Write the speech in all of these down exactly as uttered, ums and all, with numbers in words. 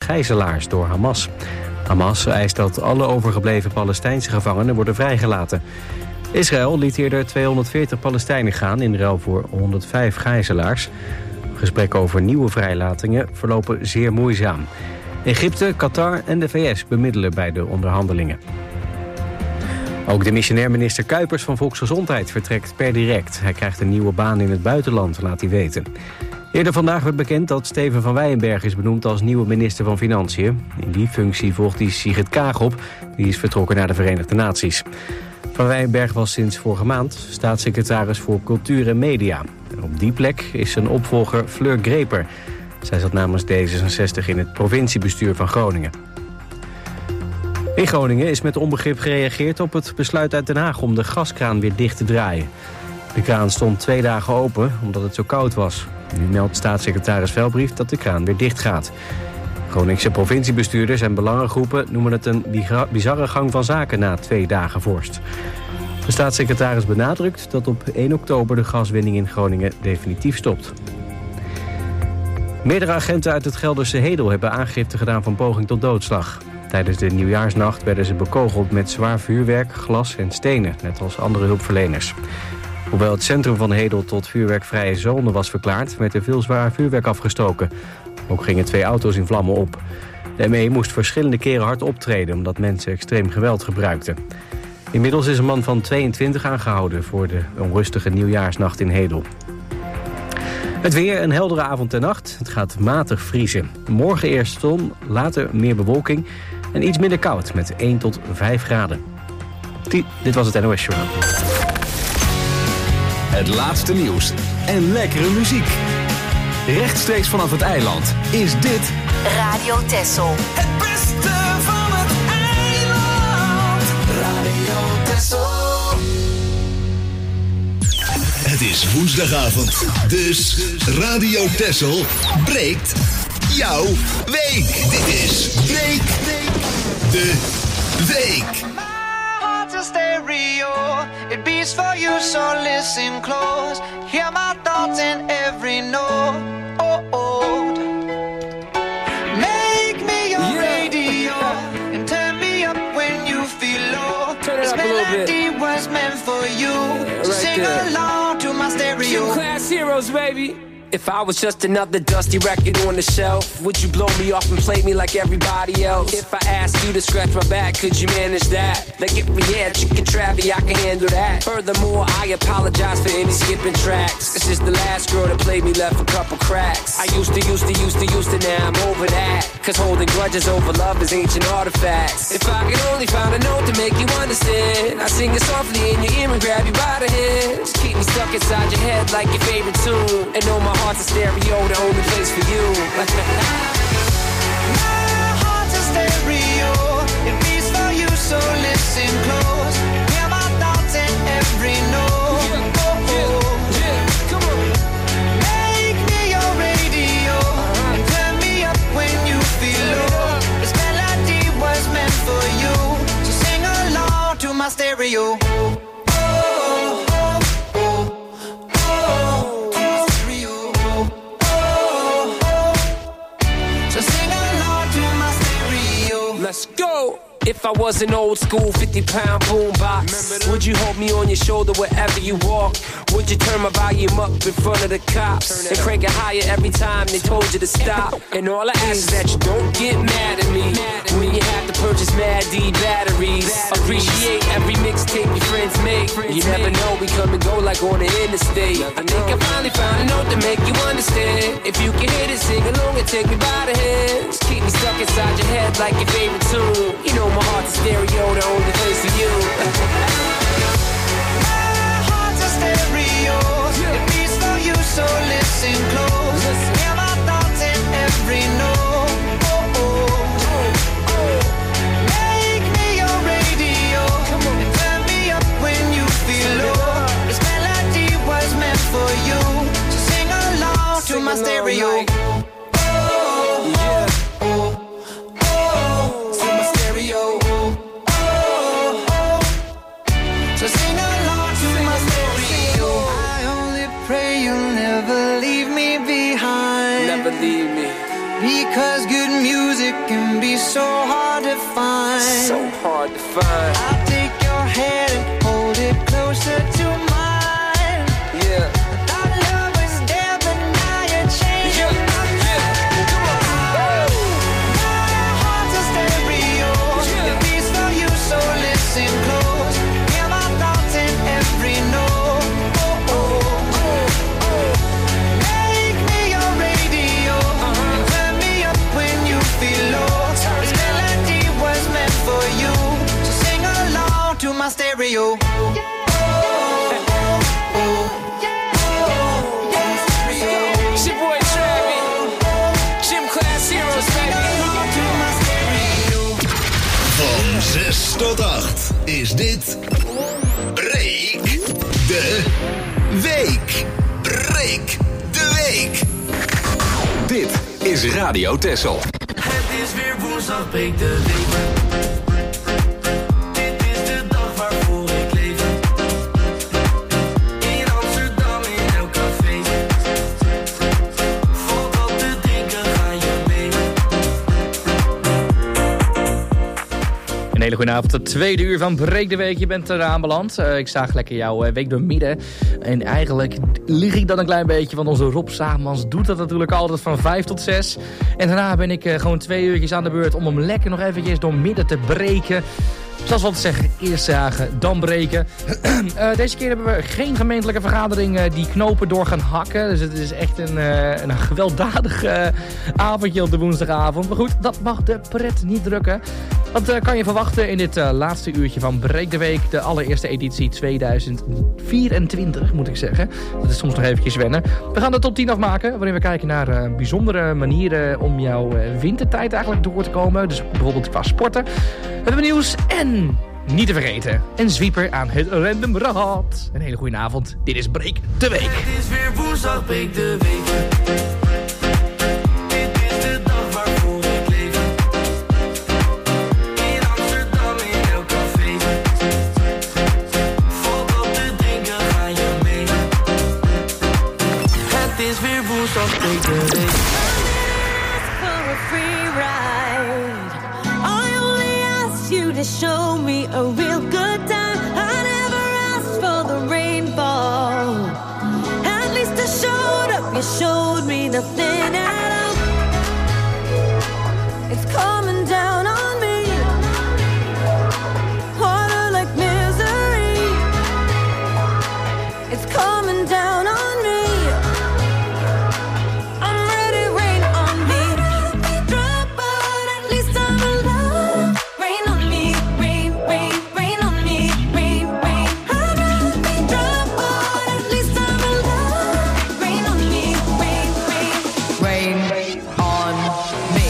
gijzelaars door Hamas. Hamas eist dat alle overgebleven Palestijnse gevangenen worden vrijgelaten. Israël liet eerder tweehonderdveertig Palestijnen gaan in ruil voor honderdvijf gijzelaars. Gesprekken over nieuwe vrijlatingen verlopen zeer moeizaam. Egypte, Qatar en de V S bemiddelen bij de onderhandelingen. Ook de missionair minister Kuipers van Volksgezondheid vertrekt per direct. Hij krijgt een nieuwe baan in het buitenland, laat hij weten. Eerder vandaag werd bekend dat Steven van Wijnberg is benoemd als nieuwe minister van Financiën. In die functie volgt hij Sigrid Kaag op, die is vertrokken naar de Verenigde Naties. Van Wijnberg was sinds vorige maand staatssecretaris voor Cultuur en Media. En op die plek is zijn opvolger Fleur Greper. Zij zat namens D zesenzestig in het provinciebestuur van Groningen. In Groningen is met onbegrip gereageerd op het besluit uit Den Haag om de gaskraan weer dicht te draaien. De kraan stond twee dagen open omdat het zo koud was. Nu meldt staatssecretaris Velbrief dat de kraan weer dicht gaat. Groningse provinciebestuurders en belangengroepen noemen het een bizarre gang van zaken na twee dagen vorst. De staatssecretaris benadrukt dat op één oktober de gaswinning in Groningen definitief stopt. Meerdere agenten uit het Gelderse Hedel hebben aangifte gedaan van poging tot doodslag. Tijdens de nieuwjaarsnacht werden ze bekogeld met zwaar vuurwerk, glas en stenen, net als andere hulpverleners. Hoewel het centrum van Hedel tot vuurwerkvrije zone was verklaard, werd er veel zwaar vuurwerk afgestoken. Ook gingen twee auto's in vlammen op. De M E moest verschillende keren hard optreden omdat mensen extreem geweld gebruikten. Inmiddels is een man van tweeëntwintig aangehouden voor de onrustige nieuwjaarsnacht in Hedel. Het weer, een heldere avond en nacht. Het gaat matig vriezen. Morgen eerst zon, later meer bewolking en iets minder koud met één tot vijf graden. Die, dit was het N O S Journaal. Het laatste nieuws en lekkere muziek. Rechtstreeks vanaf het eiland is dit Radio Texel. Het beste van het eiland. Radio Texel. Het is woensdagavond, dus Radio Texel breekt jouw week. Dit is Breek de Week. A stereo, it beats for you, so listen close. Hear my thoughts in every note. Oh, oh. Make me your yeah. radio and turn me up when you feel low. This melody was meant for you, yeah, so right sing there. Along to my stereo. Two class heroes, baby. If I was just another dusty record on the shelf, would you blow me off and play me like everybody else? If I asked you to scratch my back, could you manage that? Like if we had chicken travy, I can handle that. Furthermore, I apologize for any skipping tracks. It's just the last girl that played me left a couple cracks. I used to, used to, used to, used to, now I'm over that. Cause holding grudges over love is ancient artifacts. If I could only find a note to make you understand, I sing it softly in your ear and grab you by the head. Just keep me stuck inside your head like your favorite tune. And know my heart's a stereo, the only place for you. My heart's a stereo, it beats for you, so listen close. Hear my thoughts in every note. Yeah, oh, oh. Yeah, yeah, come on. Make me your radio and turn me up when you feel low. This melody was meant for you, so sing along to my stereo. Let's go! If I was an old school fifty pound boombox, would you hold me on your shoulder wherever you walk? Would you turn my volume up in front of the cops and crank it higher every time they told you to stop? And all I ask is that you don't get mad at me when you have to purchase Mad D batteries. Appreciate every mixtape your friends make. You never know, we come and go like on the interstate. I think I finally found a note to make you understand. If you can hit it, sing along and take me by the hand. Just keep me stuck inside your head like your favorite tune. You know my heart's a stereo, the only place for you. My heart's a stereo, it beats for you, so listen close. Hear my thoughts in every note. Oh, oh. Make me your radio and turn me up when you feel low. This melody was meant for you, so sing along to my stereo. Like, oh, yeah. Oh, oh, oh. can be so hard to find. So hard to find. I'll take your hand and hold it closer to mine. Yeah. Our love was there, but now you're changing Yeah. my mind. Come on. My heart's a stereo. Yeah. It beats for you, so listen close. Hear my thoughts in every note. Oh, oh, oh, oh. Make me your radio. And turn me up when you feel low. This melody was meant for you. So sing along to my stereo. It's your boy Travis. Gym Class Heroes, baby. Van zes tot acht is dit Breek de Week. Breek de Week. Dit is Radio Texel. Het is weer woensdag, breek de week. Dit is de dag waarvoor ik leef. In Amsterdam in elk café. Valt wat te drinken, ga je mee. Een hele goede avond, het tweede uur van Breek de Week. Je bent eraan beland. Uh, ik zag lekker jouw uh, week door midden. En eigenlijk lig ik dan een klein beetje, want onze Rob Zaagmans doet dat natuurlijk altijd van vijf tot zes. En daarna ben ik uh, gewoon twee uurtjes aan de beurt om hem lekker nog eventjes door midden te breken. Zoals we altijd zeggen, eerst zagen, dan breken. uh, deze keer hebben we geen gemeentelijke vergadering uh, die knopen door gaan hakken. Dus het is echt een, uh, een gewelddadig uh, avondje op de woensdagavond. Maar goed, dat mag de pret niet drukken. Wat uh, kan je verwachten in dit uh, laatste uurtje van Breek de Week? De allereerste editie tweeduizend vierentwintig, moet ik zeggen. Dat is soms nog eventjes wennen. We gaan de top tien afmaken, waarin we kijken naar uh, bijzondere manieren om jouw uh, wintertijd eigenlijk door te komen. Dus bijvoorbeeld qua sporten. We hebben nieuws en niet te vergeten, een zwieper aan het Random Rad. Een hele goede avond. Dit is Breek de Week. Het is weer woensdag, breek de week. Dit is de dag waarvoor ik leef. In Amsterdam in elk café. Valt wat te drinken, ga je mee. Het is weer woensdag, breek de week. For a free ride, I only asked you to show me a real good time. I never asked for the rainfall. At least I showed up, you showed me nothing at all. It's coming down on me, harder like misery. It's coming down on me. I'm ready, rain on me. Be drunk, but at least I'm alive. Rain on me, rain, rain, rain on me, rain, rain. I'd rather be drunk, but at least I'm alive. Rain on me, rain, rain, rain on me.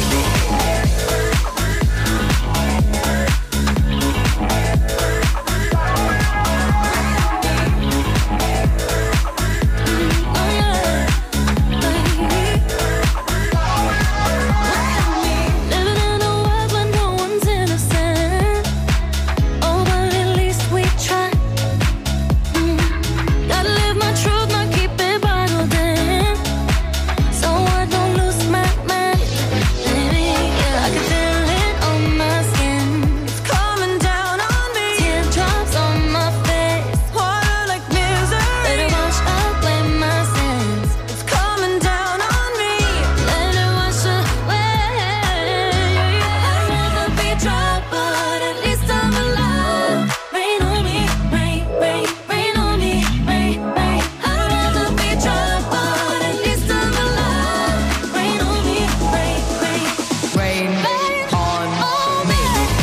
Living in a world where no one's innocent. Oh, but at least we try. Mm. Gotta live my truth, not keep it bottled in. So I don't lose my mind. Baby, yeah, I can feel it on my skin. It's coming down on me. Teardrops on my face, harder like misery. Let it wash away my sins. It's coming down on me. Let it wash away. I'd rather be drunk, but at least I'm alive. Rain on me, rain, rain, rain on me, rain, rain. I'd rather be drunk, but at least I'm alive. Rain on me, rain, rain, rain on me.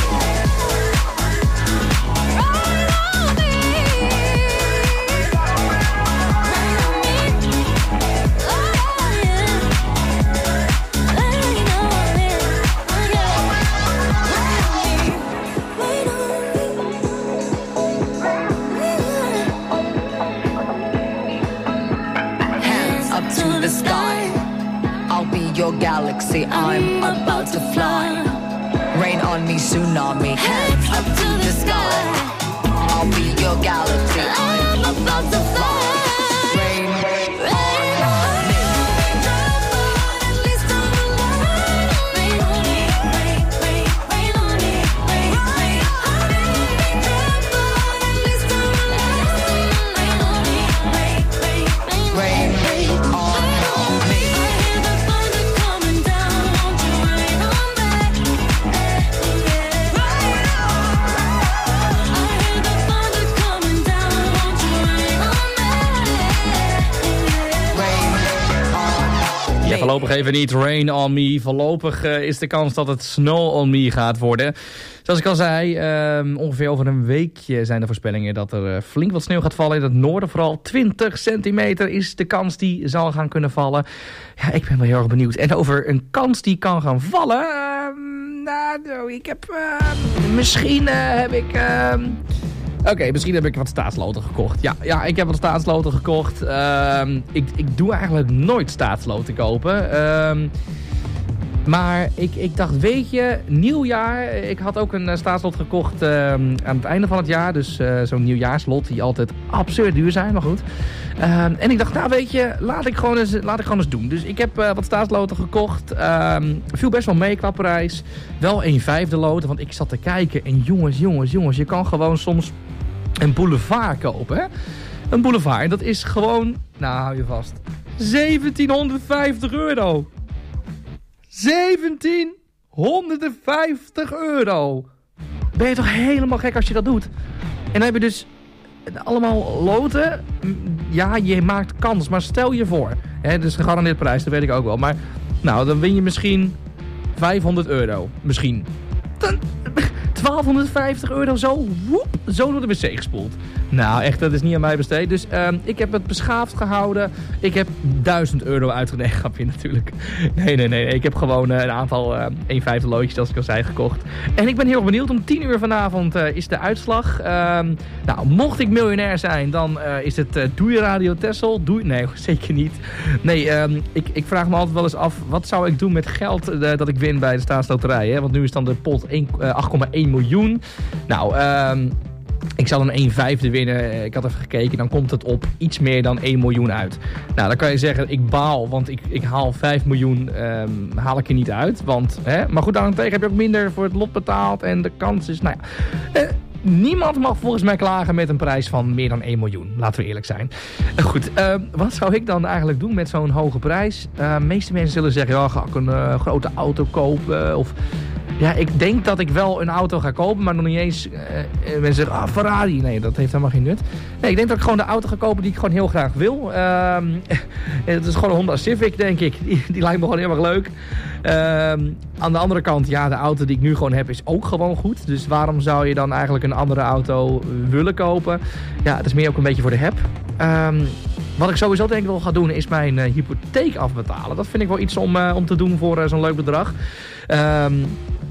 Hands up to the sky. I'll be your galaxy. I'm about to fly. Rain on me, tsunami. Hands up to the sky. I'll be your galaxy. I'm about to fly. Rain on me. At least I'm alive. Rain on me, rain, voorlopig even niet Rain on Me. Voorlopig uh, is de kans dat het Snow on Me gaat worden. Zoals ik al zei, uh, ongeveer over een weekje zijn de voorspellingen dat er uh, flink wat sneeuw gaat vallen. In het noorden vooral twintig centimeter is de kans die zal gaan kunnen vallen. Ja, ik ben wel heel erg benieuwd. En over een kans die kan gaan vallen... Uh, nou, ik heb... Uh, misschien uh, heb ik... Uh, Oké, okay, misschien heb ik wat staatsloten gekocht. Ja, ja, ik heb wat staatsloten gekocht. Uh, ik, ik doe eigenlijk nooit staatsloten kopen. Uh, maar ik, ik dacht, weet je, nieuwjaar. Ik had ook een uh, staatslot gekocht uh, aan het einde van het jaar. Dus uh, zo'n nieuwjaarslot die altijd absurd duur zijn, maar goed. Uh, en ik dacht, nou weet je, laat ik gewoon eens, laat ik gewoon eens doen. Dus ik heb uh, wat staatsloten gekocht. Uh, viel best wel mee qua prijs. Wel een vijfde loten, want ik zat te kijken. En jongens, jongens, jongens, je kan gewoon soms een boulevard kopen, hè? Een boulevard. En dat is gewoon, nou hou je vast, zeventienhonderdvijftig euro. zeventienhonderdvijftig euro. Ben je toch helemaal gek als je dat doet? En dan heb je dus allemaal loten. Ja, je maakt kans, maar stel je voor. Hè, dus gegarandeerd prijs, dat weet ik ook wel. Maar nou, dan win je misschien vijfhonderd euro. Misschien. Dan, twaalfhonderdvijftig euro zo, woep, zo door de wc gespoeld. Nou, echt, dat is niet aan mij besteed. Dus uh, ik heb het beschaafd gehouden. Ik heb duizend euro uitgegeven. Nee, grapje natuurlijk. Nee, nee, nee. Ik heb gewoon uh, een aantal uh, een vijfde loodjes, als ik al zei, gekocht. En ik ben heel erg benieuwd. Om tien uur vanavond uh, is de uitslag. Uh, nou, mocht ik miljonair zijn, dan uh, is het uh, doei Radio Texel. Doei, nee, zeker niet. Nee, um, ik, ik vraag me altijd wel eens af, wat zou ik doen met geld uh, dat ik win bij de staatsloterij? Hè? Want nu is dan de pot acht komma één miljoen. Nou, um, ik zal een een vijfde winnen. Ik had even gekeken. Dan komt het op iets meer dan één miljoen uit. Nou, dan kan je zeggen, ik baal. Want ik, ik haal vijf miljoen um, haal ik er niet uit. Want, hè, maar goed, daarentegen heb je ook minder voor het lot betaald. En de kans is, nou ja... Uh, Niemand mag volgens mij klagen met een prijs van meer dan één miljoen. Laten we eerlijk zijn. Goed, uh, wat zou ik dan eigenlijk doen met zo'n hoge prijs? De uh, meeste mensen zullen zeggen, ja, ga ik een uh, grote auto kopen? Of... Ja, ik denk dat ik wel een auto ga kopen, maar nog niet eens... Uh, mensen zeggen, ah, Ferrari. Nee, dat heeft helemaal geen nut. Nee, ik denk dat ik gewoon de auto ga kopen die ik gewoon heel graag wil. Uh, het is gewoon een Honda Civic, denk ik. Die, die lijkt me gewoon heel erg leuk. Uh, aan de andere kant, ja, de auto die ik nu gewoon heb is ook gewoon goed. Dus waarom zou je dan eigenlijk een andere auto willen kopen? Ja, het is meer ook een beetje voor de heb. Um, Wat ik sowieso denk ik wel ga doen is mijn uh, hypotheek afbetalen. Dat vind ik wel iets om, uh, om te doen voor uh, zo'n leuk bedrag. Um,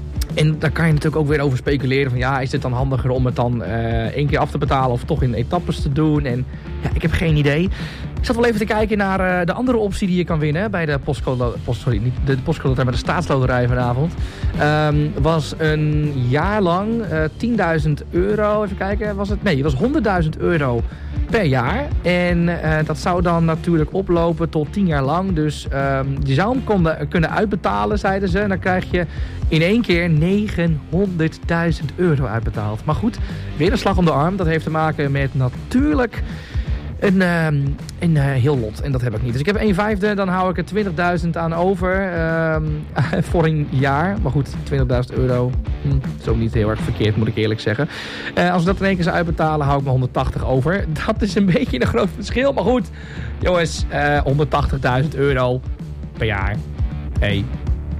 en daar kan je natuurlijk ook weer over speculeren van ja, is het dan handiger om het dan uh, één keer af te betalen of toch in etappes te doen? En ja, ik heb geen idee. Ik zat wel even te kijken naar uh, de andere optie die je kan winnen bij de postcode, post, sorry, niet de, de postcode, maar de staatsloterij vanavond. Um, was een jaar lang uh, tienduizend euro. Even kijken, was het? Nee, het was honderdduizend euro per jaar. En uh, dat zou dan natuurlijk oplopen tot tien jaar lang. Dus um, je zou hem konden, kunnen uitbetalen, zeiden ze. En dan krijg je in één keer negenhonderdduizend euro uitbetaald. Maar goed, weer een slag om de arm. Dat heeft te maken met natuurlijk een, um, een uh, heel lot. En dat heb ik niet. Dus ik heb een vijfde, dan hou ik er twintigduizend aan over um, voor een jaar. Maar goed, twintigduizend euro, hm, is ook niet heel erg verkeerd, moet ik eerlijk zeggen. Uh, als we dat in één keer zou uitbetalen, hou ik me honderdtachtig over. Dat is een beetje een groot verschil. Maar goed, jongens, uh, honderdtachtigduizend euro per jaar. Hé, hey,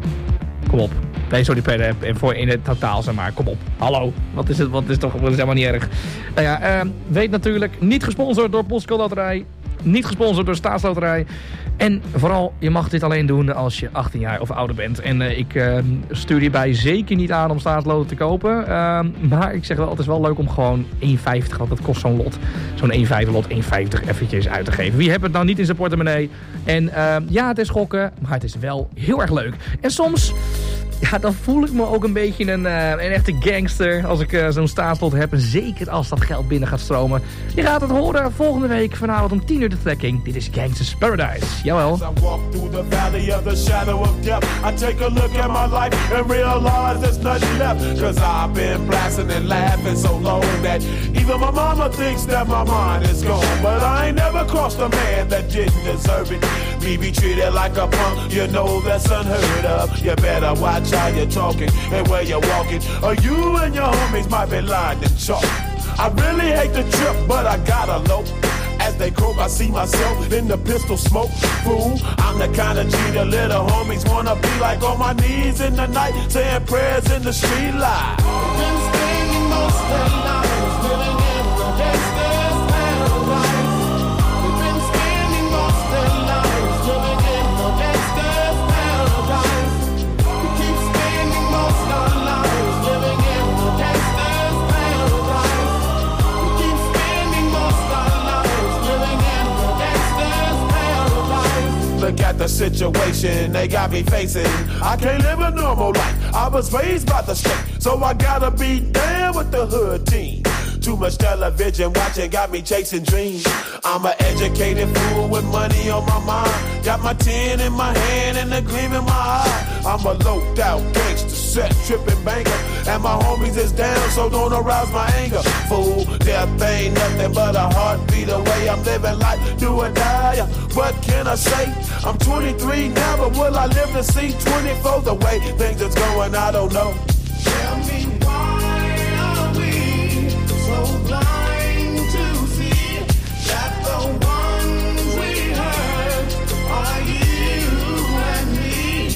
kom op. Nee, sorry, per, voor in het totaal, zeg maar. Kom op. Hallo. Wat is het? Wat is toch dat is helemaal niet erg. Nou ja, uh, weet natuurlijk, niet gesponsord door Postcode Loterij. Niet gesponsord door Staatsloterij. En vooral, je mag dit alleen doen als je achttien jaar of ouder bent. En uh, ik uh, stuur hierbij zeker niet aan om staatsloten te kopen. Uh, maar ik zeg wel, het is wel leuk om gewoon één vijftig, want dat kost zo'n lot. Zo'n één vijfde lot, één vijftig eventjes uit te geven. Wie heeft het nou niet in zijn portemonnee? En uh, ja, het is gokken, maar het is wel heel erg leuk. En soms... Ja, dan voel ik me ook een beetje een, uh, een echte gangster als ik uh, zo'n staatslot heb. En zeker als dat geld binnen gaat stromen. Je gaat het horen volgende week vanavond om tien uur de trekking. Dit is Gangsters Paradise. Jawel. As I walk through the valley of the shadow of death, I take a look at my life and realize there's nothing left. Cause I've been blasting and laughing so long that even my mama thinks that my mind is gone. But I ain't never crossed a man that didn't deserve it. Me be treated like a punk, you know that's unheard of. You better watch how you're talking and where you're walking, or you and your homies might be lying to chalk. I really hate the trip, but I gotta low. As they croak, I see myself in the pistol smoke. Fool, I'm the kind of G the little homies wanna be like, on my knees in the night, saying prayers in the street light. Been spending most of their lives living in the gangster's paradise. We've been spending most of their lives living in the gangster's paradise. We keep spending most of our lives living in the gangster's paradise. We keep spending most of our lives living in the gangster's paradise. Look at the situation they got me facing. I can't live a normal life. I was raised by the state, so I gotta be down with the hood team. Too much television watching got me chasing dreams. I'm an educated fool with money on my mind. Got my tin in my hand and a gleam in my eye. I'm a loped out gangster, set tripping banker, and my homies is down, so don't arouse my anger. Fool, death ain't nothing but a heartbeat away. I'm living life, do or die. What can I say? I'm twenty-three now, but will I live to see twenty-four? The way things is going, I don't know. Tell me why are we so blind to see that the ones we hurt are you and me?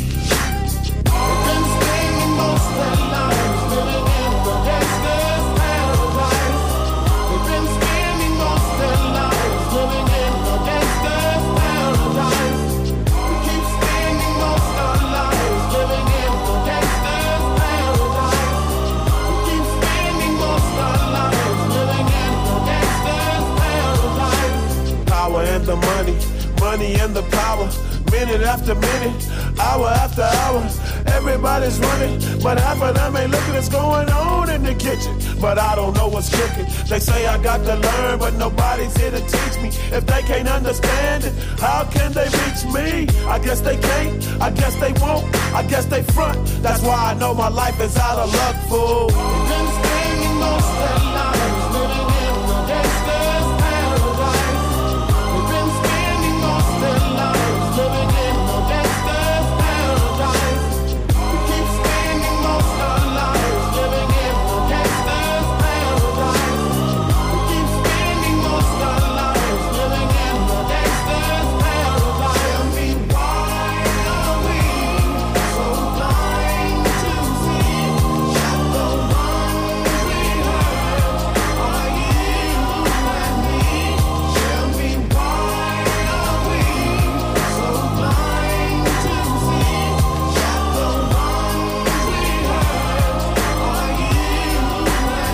We've been spending most of our lives living in the gangster's paradise. We've been spending most of our lives living in the gangster's paradise. We keep spending most of our lives living in the gangster's paradise. We keep spending most of our lives living in the gangster's paradise. Power and the money, money and the power. Minute after minute, hour after hour, everybody's running, but half of them ain't looking what's going on in the kitchen. But I don't know what's cooking. They say I got to learn, but nobody's here to teach me. If they can't understand it, how can they reach me? I guess they can't, I guess they won't, I guess they front. That's why I know my life is out of luck, fool. We've been spending most of our lives living in the gangster's paradise. We've been spending most of our lives living in the gangster's paradise. We keep spending most of our lives living in the gangster's paradise. We keep spending most of our lives living in the gangster's paradise. Tell me why are we so blind to see that the ones we hurt are you and me? Tell me why are we so blind to see that the ones we hurt are you and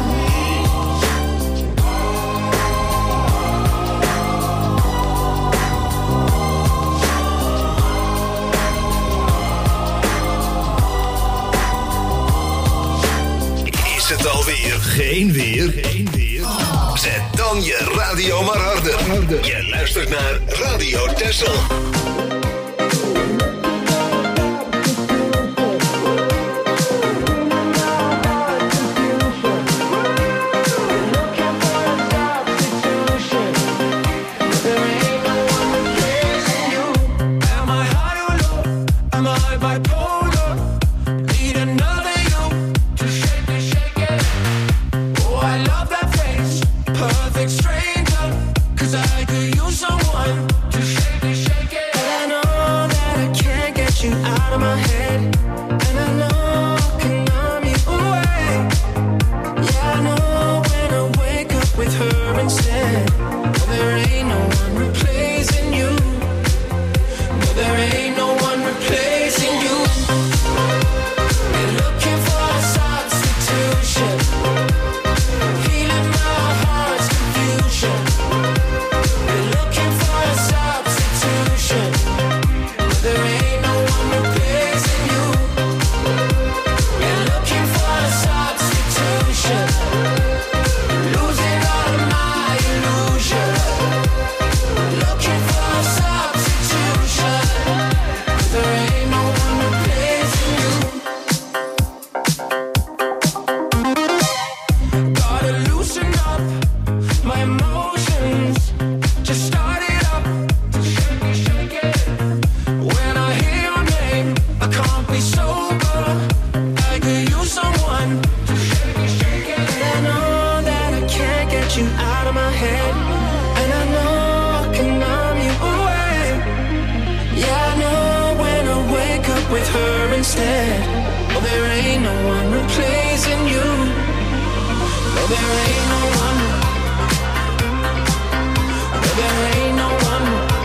me? Is het alweer geen weer? Geen weer? Zet dan je radio maar harder. Je luistert naar Radio Texel. Am I high or low? Am I bipolar? Need another you to shake it, shake it. Oh, I love that face, perfect stranger. 'Cause I could use someone to shake it, shake it. And I know instead. Oh, there ain't no one replacing you. No, there ain't no one. No, there ain't no one.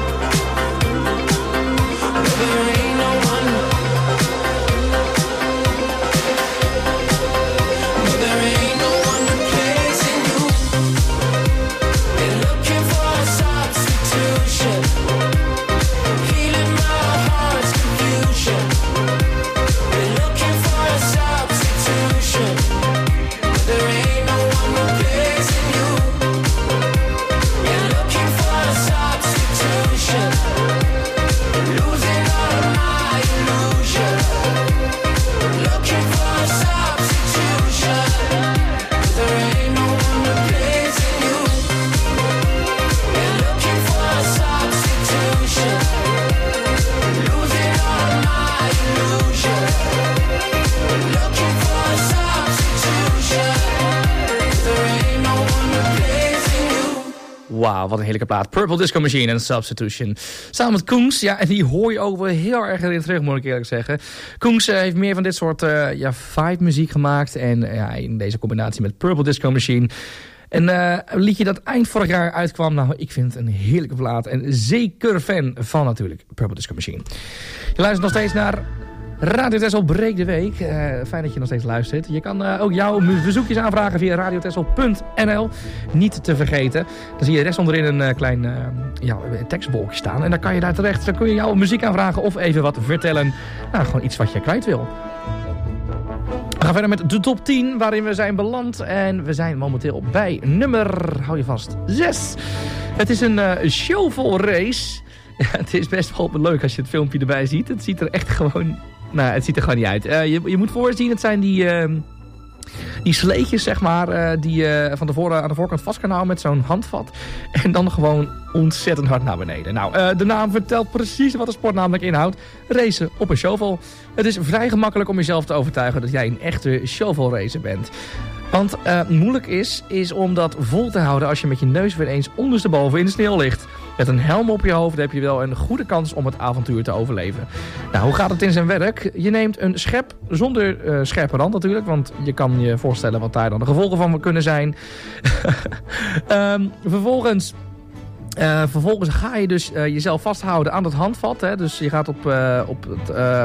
No, there ain't no one. No, there ain't no one replacing you. They're looking for a substitution. Healing my heart's confusion. They're looking for a substitution. There ain't no one replacing you. You're looking for a substitution. Losing all of my illusion. Looking for a substitution. There ain't no one replacing you. You're looking for a substitution. Losing all of my illusion. Looking for a substitution. There ain't no one replacing you. Wauw, wat een heerlijke plaat. Purple Disco Machine en Substitution. Samen met Koens, ja, en die hoor je ook wel heel erg in terug, moet ik eerlijk zeggen. Koens uh, heeft meer van dit soort uh, ja, vibe muziek gemaakt. En uh, ja, in deze combinatie met Purple Disco Machine. En uh, een liedje dat eind vorig jaar uitkwam. Nou, ik vind het een heerlijke plaat. En zeker fan van natuurlijk Purple Disco Machine. Je luistert nog steeds naar Radio Texel Breek de Week. Uh, fijn dat je nog steeds luistert. Je kan uh, ook jouw verzoekjes aanvragen via radiotexel punt n l. Niet te vergeten. Dan zie je rechts onderin een uh, klein uh, ja, tekstbolkje staan. En dan kan je daar terecht. Dan kun je jouw muziek aanvragen of even wat vertellen. Nou, gewoon iets wat je kwijt wil. We gaan verder met de top tien waarin we zijn beland. En we zijn momenteel bij nummer, hou je vast, zes. Het is een uh, showvol race. Ja, het is best wel leuk als je het filmpje erbij ziet. Het ziet er echt gewoon... Nou, het ziet er gewoon niet uit. Uh, je, je moet voorzien, het zijn die, uh, die sleetjes, zeg maar, uh, die je uh, van tevoren aan de voorkant vast kan houden met zo'n handvat. En dan gewoon ontzettend hard naar beneden. Nou, uh, de naam vertelt precies wat de sport namelijk inhoudt. Racen op een shovel. Het is vrij gemakkelijk om jezelf te overtuigen dat jij een echte shovel racer bent. Want uh, moeilijk is, is om dat vol te houden als je met je neus weer eens ondersteboven in de sneeuw ligt. Met een helm op je hoofd heb je wel een goede kans om het avontuur te overleven. Nou, hoe gaat het in zijn werk? Je neemt een schep, zonder uh, scherpe rand natuurlijk, want je kan je voorstellen wat daar dan de gevolgen van kunnen zijn. um, vervolgens... Uh, vervolgens ga je dus uh, jezelf vasthouden aan dat handvat. Hè? Dus je gaat op, uh, op het... Uh,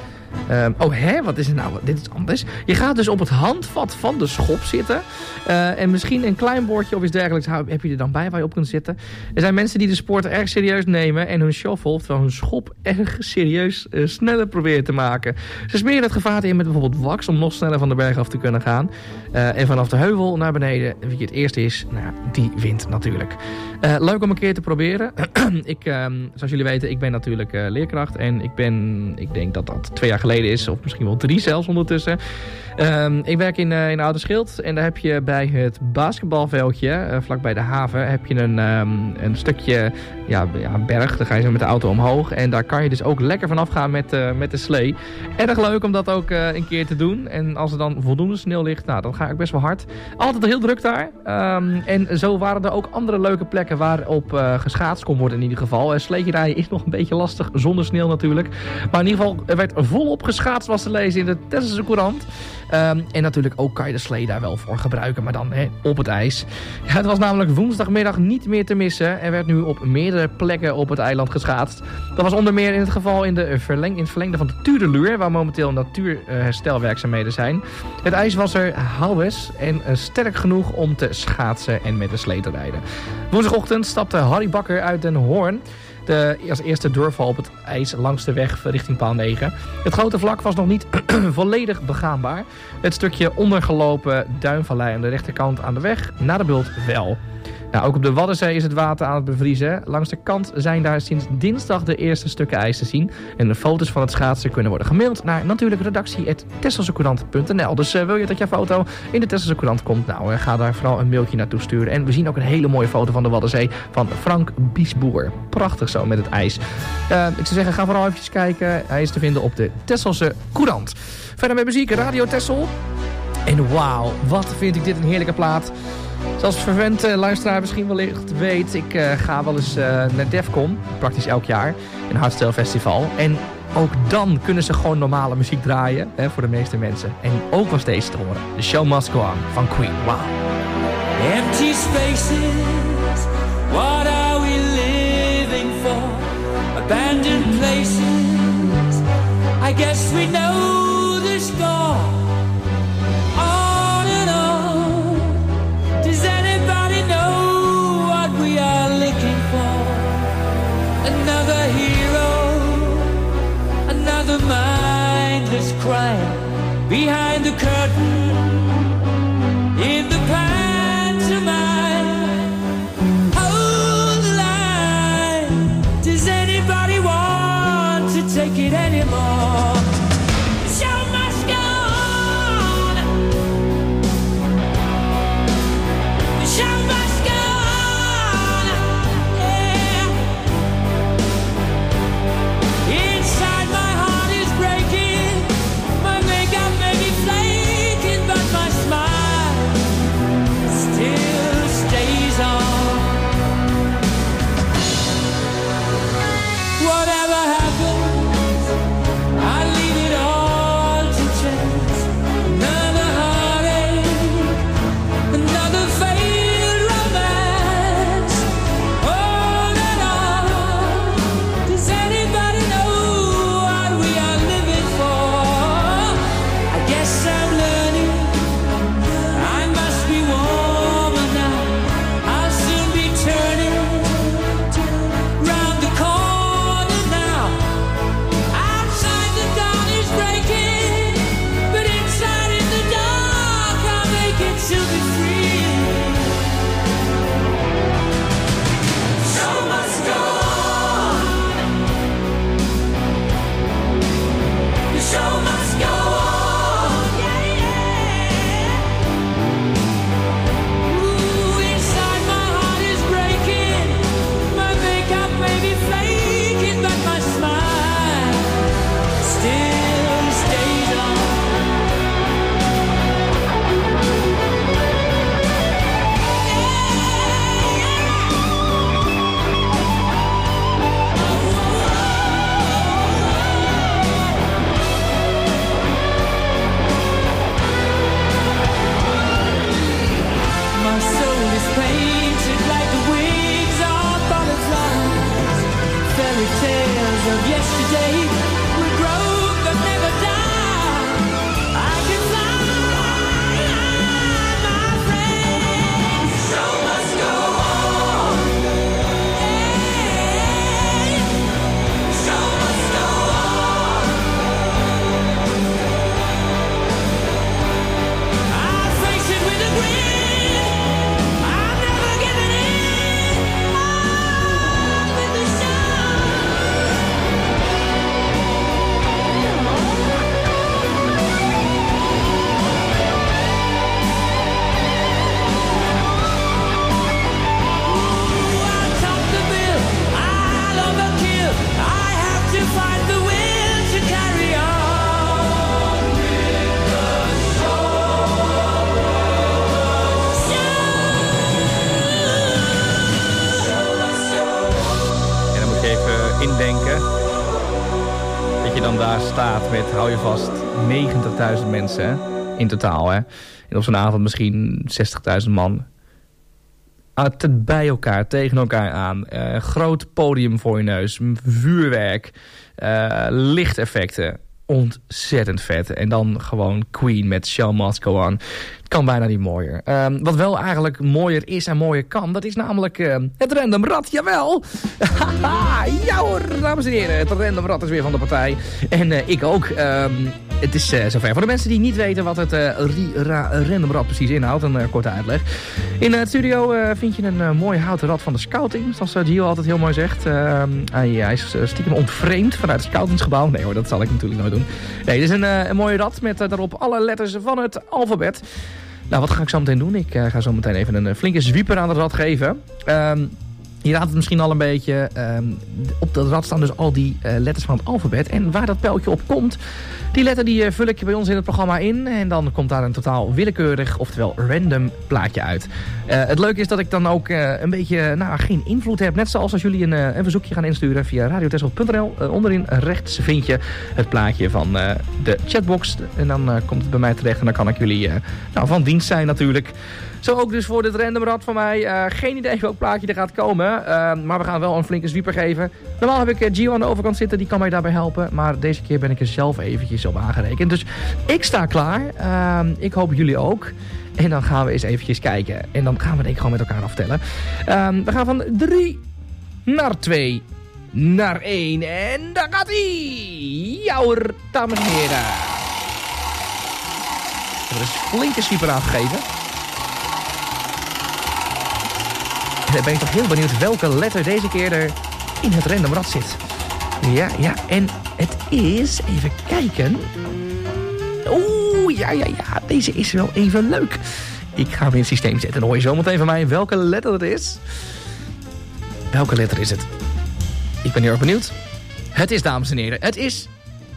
Um, oh, hè? Wat is het nou? Dit is anders. Je gaat dus op het handvat van de schop zitten. Uh, en misschien een klein bordje of iets dergelijks heb je er dan bij waar je op kunt zitten. Er zijn mensen die de sport erg serieus nemen en hun shovel, oftewel hun schop, erg serieus uh, sneller proberen te maken. Ze smeren het gevaarte in met bijvoorbeeld wax om nog sneller van de berg af te kunnen gaan. Uh, en vanaf de heuvel naar beneden, wie het eerste is, nou, die wint natuurlijk. Uh, leuk om een keer te proberen. ik, um, zoals jullie weten, ik ben natuurlijk uh, leerkracht en ik ben, ik denk dat dat twee jaar geleden is, of misschien wel drie zelfs ondertussen. Um, ik werk in, uh, in Ouderschild en daar heb je bij het basketbalveldje, uh, vlakbij de haven, heb je een, um, een stukje ja, ja, berg. Daar ga je zo met de auto omhoog en daar kan je dus ook lekker vanaf gaan met, uh, met de slee. Erg leuk om dat ook uh, een keer te doen. En als er dan voldoende sneeuw ligt, nou, dan ga ik best wel hard. Altijd heel druk daar. Um, en zo waren er ook andere leuke plekken waarop uh, geschaatst kon worden in ieder geval. Uh, sleetje rijden is nog een beetje lastig, zonder sneeuw natuurlijk. Maar in ieder geval, er werd volop geschaatst, was te lezen in de Tesselse Courant. Um, en natuurlijk ook kan je de slee daar wel voor gebruiken, maar dan hè, op het ijs. Ja, het was namelijk woensdagmiddag niet meer te missen. Er werd nu op meerdere plekken op het eiland geschaatst. Dat was onder meer in het geval in, de verleng, in het verlengde van de Tureluur, waar momenteel natuurherstelwerkzaamheden zijn. Het ijs was er houwes en uh, sterk genoeg om te schaatsen en met de slee te rijden. Woensdagochtend stapte Harry Bakker uit Den Hoorn. De, als eerste doorval op het ijs langs de weg richting paal negen. Het grote vlak was nog niet volledig begaanbaar. Het stukje ondergelopen duinvallei aan de rechterkant aan de weg naar de bult wel. Nou, ook op de Waddenzee is het water aan het bevriezen. Langs de kant zijn daar sinds dinsdag de eerste stukken ijs te zien. En de foto's van het schaatsen kunnen worden gemaild naar natuurlijk redactie apenstaartje tesselsecourant punt n l. Dus uh, wil je dat jouw foto in de Tesselse Courant komt? Nou, uh, ga daar vooral een mailtje naartoe sturen. En we zien ook een hele mooie foto van de Waddenzee van Frank Biesboer. Prachtig zo met het ijs. Uh, ik zou zeggen, ga vooral even kijken. Hij is te vinden op de Tesselse Courant. Verder met muziek, Radio Tessel. En wauw, wat vind ik dit een heerlijke plaat. Zoals verwend uh, luisteraar misschien wellicht weet, ik uh, ga wel eens uh, naar Defcon, praktisch elk jaar, een hardstyle festival. En ook dan kunnen ze gewoon normale muziek draaien, hè, voor de meeste mensen. En ook was deze te horen. The Show Must Go On van Queen. Wow. Empty spaces, what are we living for? Abandoned places, I guess we know the score. On and on, does anybody know what we are looking for? Another hero, another mindless crime, behind the curtain, in the pantomime. Hold the line, does anybody want to take it anymore? The show must go on. The show must go on. Yeah. Inside my heart is breaking, my makeup may be flaking, but my smile still stays on. Whatever happens, I leave it all to chance. Another heartache, another failed romance. On and on, does anybody know what we are living for? I guess I'm learning, I must be warmer now. I'll soon be turning round the corner now. Outside the dawn is breaking, but inside in the dark I'll make it to be free. Show must go on. The show must go on. Yeah, yeah. Ooh, inside my heart is breaking, my makeup may be flaking, but my smile still stays on. My soul is painted like the wings of butterflies. Fairy tales of yesterday will grow but never die. I can fly, my friend. The show must go on. Hey, the show must go on. I'll face it with a grin. I'm never giving in. On with the show. Ooh, I'll top the bill, I'll overkill. I have to find the will to carry on with the En dan moet je even indenken dat je dan daar staat met, hou je vast, negentigduizend mensen, hè, in totaal. Hè. En op zo'n avond misschien zestigduizend man. Ah, te- bij elkaar, tegen elkaar aan. Eh, groot podium voor je neus, m- vuurwerk, eh, lichteffecten. Ontzettend vet. En dan gewoon Queen met Show Must Go On. Het kan bijna niet mooier. Ehm, wat wel eigenlijk mooier is en mooier kan, dat is namelijk eh, het Random Rad. Jawel! Haha, ja hoor, dames en heren. Het Random Rad is weer van de partij. En eh, ik ook. Ehm, het is uh, zover. Voor de mensen die niet weten wat het uh, ri- ra- Random Rad precies inhoudt, een uh, korte uitleg. In uh, het studio uh, vind je een uh, mooi houten rad van de scouting. Zoals uh, Gio altijd heel mooi zegt. Uh, hij, hij is uh, stiekem ontvreemd vanuit het scoutingsgebouw. Nee hoor, dat zal ik natuurlijk nooit doen. Nee, dit is een, uh, een mooie rad met uh, daarop alle letters van het alfabet. Nou, wat ga ik zo meteen doen? Ik uh, ga zo meteen even een uh, flinke zwieper aan het rad geven. Um, Je raadt het misschien al een beetje. Um, op dat rad staan dus al die uh, letters van het alfabet. En waar dat pijltje op komt, die letter die uh, vul ik bij ons in het programma in. En dan komt daar een totaal willekeurig, oftewel random plaatje uit. Uh, het leuke is dat ik dan ook uh, een beetje, nou, geen invloed heb. Net zoals als jullie een, uh, een verzoekje gaan insturen via radio texel punt n l. Uh, onderin rechts vind je het plaatje van uh, de chatbox. En dan uh, komt het bij mij terecht en dan kan ik jullie uh, nou, van dienst zijn natuurlijk. Zo ook dus voor dit random rad van mij. Uh, geen idee welk plaatje er gaat komen. Uh, maar we gaan wel een flinke zwieper geven. Normaal heb ik uh, Gio aan de overkant zitten. Die kan mij daarbij helpen. Maar deze keer ben ik er zelf eventjes op aangerekend. Dus ik sta klaar. Uh, ik hoop jullie ook. En dan gaan we eens eventjes kijken. En dan gaan we denk ik gewoon met elkaar aftellen. Uh, we gaan van drie naar twee naar één. En daar gaat hij. Jouwer, dames en heren. We hebben dus een flinke zwieper aangegeven. Dan ben ik toch heel benieuwd welke letter deze keer er in het random rad zit. Ja, ja, en het is... Even kijken. Oeh, ja, ja, ja. Deze is wel even leuk. Ik ga hem in het systeem zetten. Dan hoor je zo meteen van mij welke letter het is. Welke letter is het? Ik ben heel erg benieuwd. Het is, dames en heren, het is...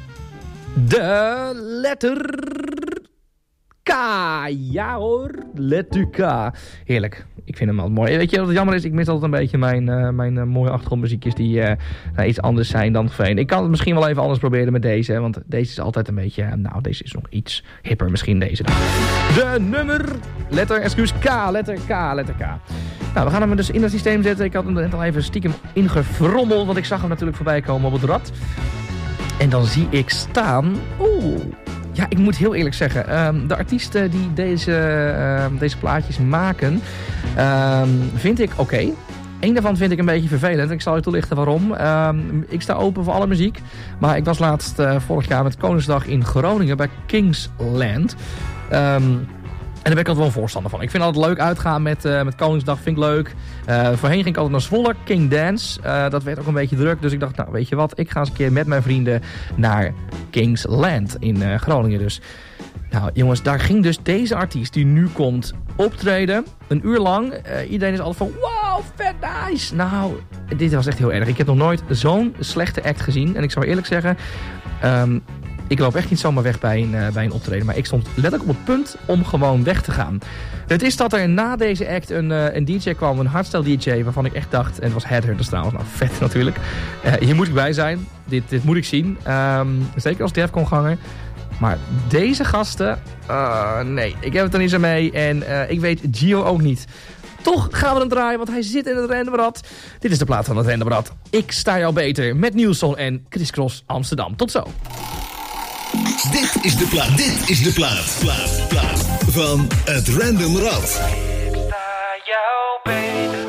de letter... K. Ja hoor, letter K. Heerlijk. Ik vind hem altijd mooi. Weet je wat het jammer is? Ik mis altijd een beetje mijn, uh, mijn uh, mooie achtergrondmuziekjes die uh, nou, iets anders zijn dan voorheen. Ik kan het misschien wel even anders proberen met deze. Hè, want deze is altijd een beetje... Uh, nou, deze is nog iets hipper misschien deze dan. De nummer... Letter, excuus, K. Letter K. Letter K. Nou, we gaan hem dus in het systeem zetten. Ik had hem net al even stiekem ingefrommeld. Want ik zag hem natuurlijk voorbij komen op het rad. En dan zie ik staan... Oeh... Ja, ik moet heel eerlijk zeggen, um, de artiesten die deze, uh, deze plaatjes maken, um, vind ik oké. Okay. Eén daarvan vind ik een beetje vervelend. Ik zal je toelichten waarom. Um, ik sta open voor alle muziek. Maar ik was laatst uh, vorig jaar met Koningsdag in Groningen bij Kingsland. Um, En daar ben ik altijd wel een voorstander van. Ik vind het altijd leuk uitgaan met, uh, met Koningsdag. Vind ik leuk. Uh, voorheen ging ik altijd naar Zwolle. King Dance. Uh, dat werd ook een beetje druk. Dus ik dacht, nou weet je wat. Ik ga eens een keer met mijn vrienden naar Kingsland in uh, Groningen dus. Nou jongens, daar ging dus deze artiest die nu komt optreden. Een uur lang. Uh, iedereen is altijd van, wow, vet nice. Nou, dit was echt heel erg. Ik heb nog nooit zo'n slechte act gezien. En ik zou eerlijk zeggen... Um, Ik loop echt niet zomaar weg bij een, uh, bij een optreden. Maar ik stond letterlijk op het punt om gewoon weg te gaan. Het is dat er na deze act een, uh, een D J kwam. Een hardstyle D J waarvan ik echt dacht... En het was Headhunters trouwens. Nou, vet natuurlijk. Uh, hier moet ik bij zijn. Dit, dit moet ik zien. Um, zeker als Defcon ganger. Maar deze gasten... Uh, nee, ik heb het er niet zo mee. En uh, ik weet Gio ook niet. Toch gaan we hem draaien, want hij zit in het randomrad. Dit is de plaat van het randomrad. Ik sta jou beter met Nielson en Chris Cross Amsterdam. Tot zo. Dit is de plaat. Dit is de plaat. Plaat. Plaat. Van het Random Rad. Ik sta jou beter.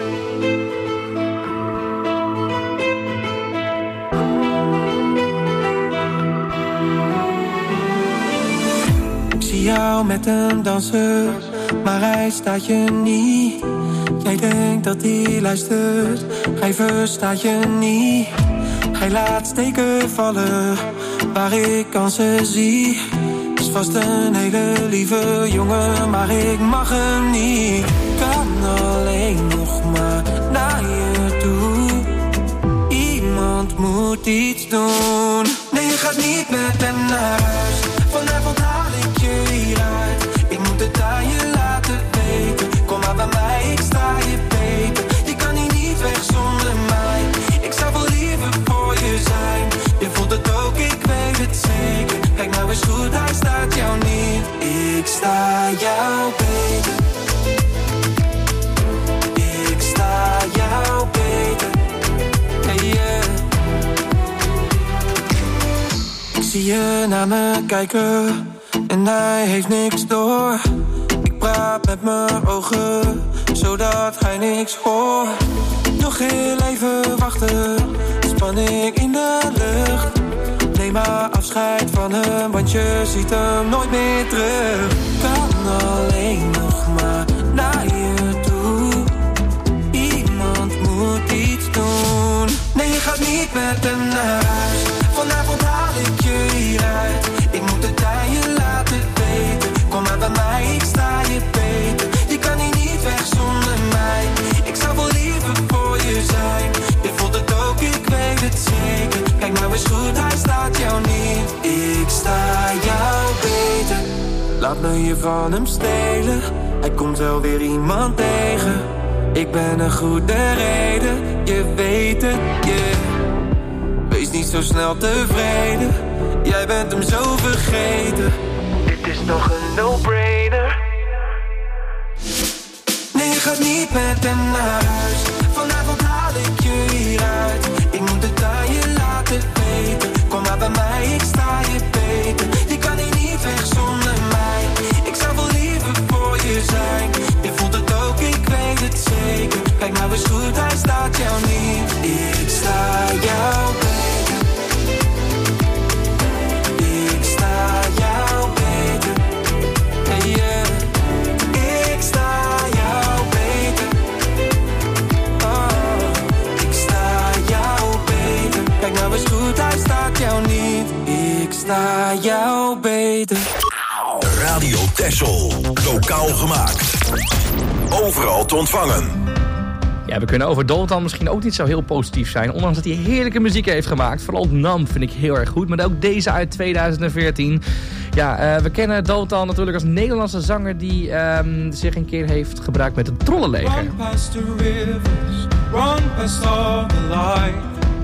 Ik zie jou met een danser, maar hij staat je niet. Jij denkt dat hij luistert, hij verstaat je niet. Hij laat steken vallen, waar ik kansen zie. Is vast een hele lieve jongen, maar ik mag hem niet. Kan alleen nog maar naar je toe. Iemand moet iets doen. Nee, je gaat niet met hem naar huis. Vanavond haal ik je hieruit. Ik moet het aan je laten weten. Kom maar bij mij, ik sta je beter. Je kan hier niet weg zonder mij. Ik zou wel liever voor je zijn. Je voelt het ook, ik weet het zeker. Kijk nou eens goed, hij staat jou niet. Ik sta jou beter. Ik sta jou beter. Hey yeah. Ik zie je naar me kijken en hij heeft niks door. Ik praat met mijn ogen, zodat hij niks hoort. Nog heel even wachten, spanning in de lucht. Neem maar afscheid van hem, want je ziet hem nooit meer terug. Kan alleen nog maar naar je toe. Iemand moet iets doen. Nee, je gaat niet met hem naar huis. Vanavond haal ik je hieruit. Ik moet het aan je laten weten. Kom maar bij mij, ik sta je beter. Je kan hier niet weg zonder mij. Ik zou wel liever voor je zijn. laat me je van hem stelen. Hij komt wel weer iemand tegen. Ik ben een goede reden, je weet het, yeah. Wees niet zo snel tevreden, jij bent hem zo vergeten. Dit is toch een no-brainer. Nee, je gaat niet met hem naar huis. Vanavond haal ik je hieruit. Ik moet het aan je laten weten. Kom maar bij mij, ik sta je beter. Je kan hier niet weg zonder mij. Ik zou wel liever voor je zijn. Je voelt het ook, ik weet het zeker. Kijk nou eens goed, hij staat jou niet. Ik sta jou beter. Ik sta jou beter. Hey, yeah. Ik sta jou beter. Oh, ik sta jou beter. Kijk nou eens goed, hij staat jou niet. Ik sta jou beter. Radio Texel, lokaal gemaakt. Overal te ontvangen. Ja, we kunnen over Doltan misschien ook niet zo heel positief zijn. Ondanks dat hij heerlijke muziek heeft gemaakt. Vooral Nam vind ik heel erg goed. Maar ook deze uit tweeduizend veertien. Ja, uh, we kennen Doltan natuurlijk als Nederlandse zanger die um, zich een keer heeft gebruikt met het Trollenleger. Run past the rivers, run past all the light.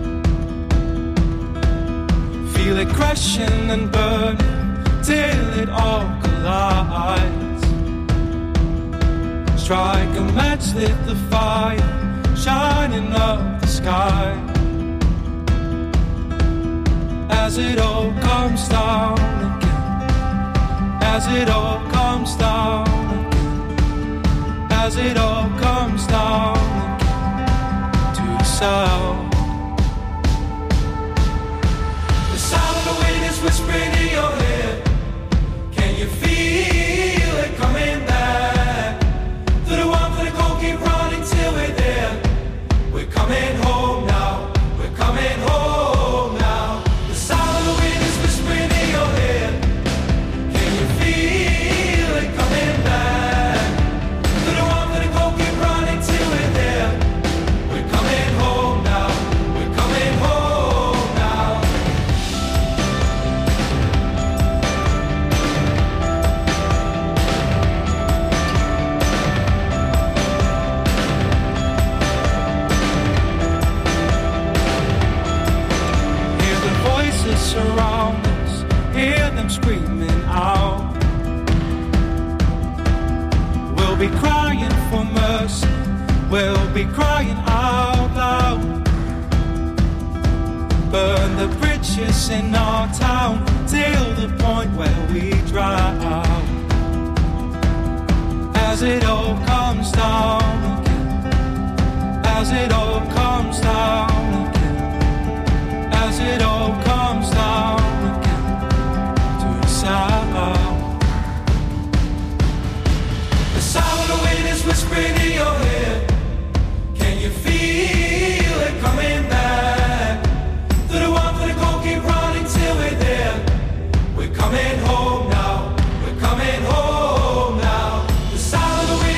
Feel it crashing and burning till it all collides. Strike a match, lit the fire, shining up the sky. As it all comes down again, as it all comes down again, as it all comes down again to the sound. The sound of the wind is whispering in your head. Can you feel it coming back? To the one for the cold, keep running till we're there. We're coming home now, we're coming home now. The sound of the wind is whispering in your head. Can you feel it coming back? To the one for the cold, keep running till we're there. We're coming home now, we're coming home now. Hear the voices surround us, hear them screaming out. We'll be crying for mercy, we'll be crying out loud. Burn the bridges in our town till the point where we drown. As it all comes down again, as it all comes down again, as it all comes down again to the sound. The sound of the wind is whispering in your head. Can you feel it coming back? To the one for the cold, keep running till we're there. We're coming home now, we're coming home now. The sound of the wind